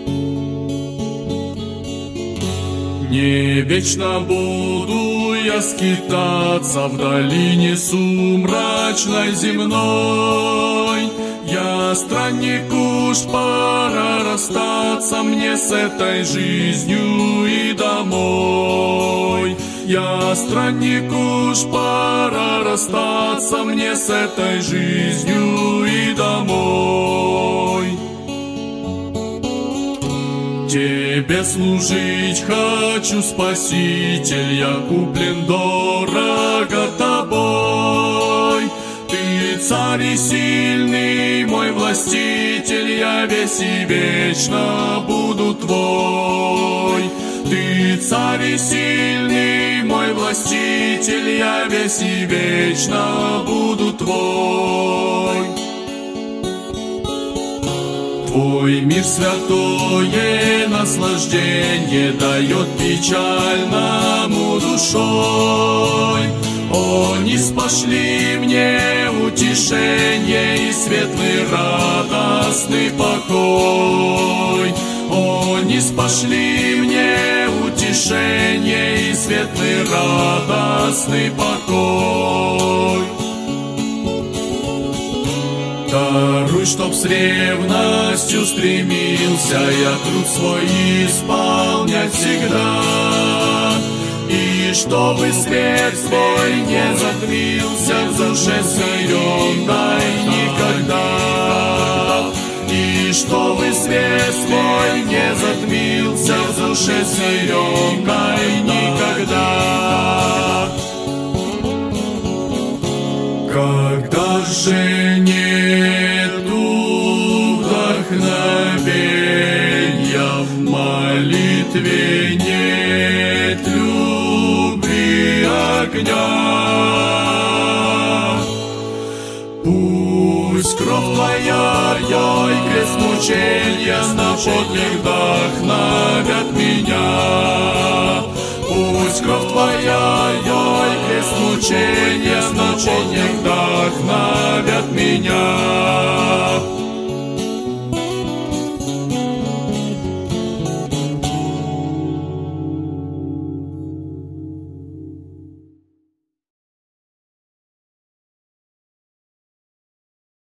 Не вечно буду я скитаться в долине сумрачной земной. Я странник, уж пора расстаться мне с этой жизнью и домой. Я странник, уж пора расстаться мне с этой жизнью и домой. Тебе служить хочу, Спаситель, я куплен дорого тобой. Ты царь и сильный, мой властитель, я весь и вечно буду твой. Ты царь и сильный, мой властитель, я весь и вечно буду твой. Твой мир святое наслаждение дает печальному душой. О, ниспошли мне утешение и светлый радостный покой. О, ниспошли мне утешение и светлый радостный покой. Даруй, чтоб с ревностью стремился я труд свой исполнять всегда, и чтобы свет свой не затмился в душе зеленой никогда. И чтобы свет свой не затмился в душе зеленой никогда. Когда же нету вдохновения в молитве, нет любви огня, пусть кровь твоя и крест мученья на подвиг вдохновят меня. Пусть кровь твоя и крест мученья вдохновят меня.